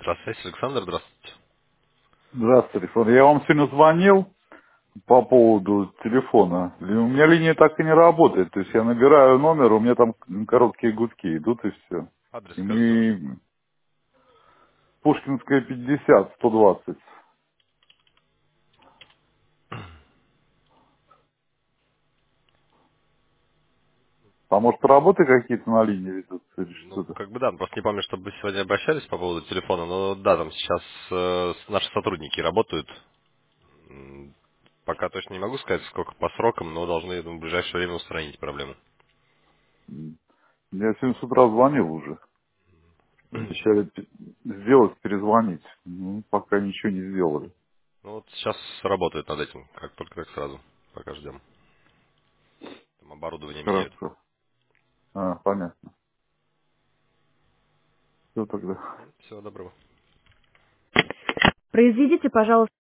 Связь, Александр, здравствуйте. Здравствуйте, Александр. Я вам сегодня звонил по поводу телефона. У меня линия так и не работает. То есть я набираю номер, у меня там короткие гудки идут и все. Адрес И скажите ваш. Пушкинская 50, 120. А может работы какие-то на линии ведутся или Ну, что-то? как бы да, просто не помню, чтобы вы сегодня обращались по поводу телефона, но да, там сейчас наши сотрудники работают. Пока точно не могу сказать, сколько по срокам, но должны, я думаю, в ближайшее время устранить проблему. Я сегодня с утра звонил уже. Обещали сделать, перезвонить. Ну, пока ничего не сделали. Ну вот сейчас работают над этим, как только так сразу, пока ждем. Там оборудование меняют. Хорошо. Понятно. Все тогда. Всего доброго. Произведите, пожалуйста,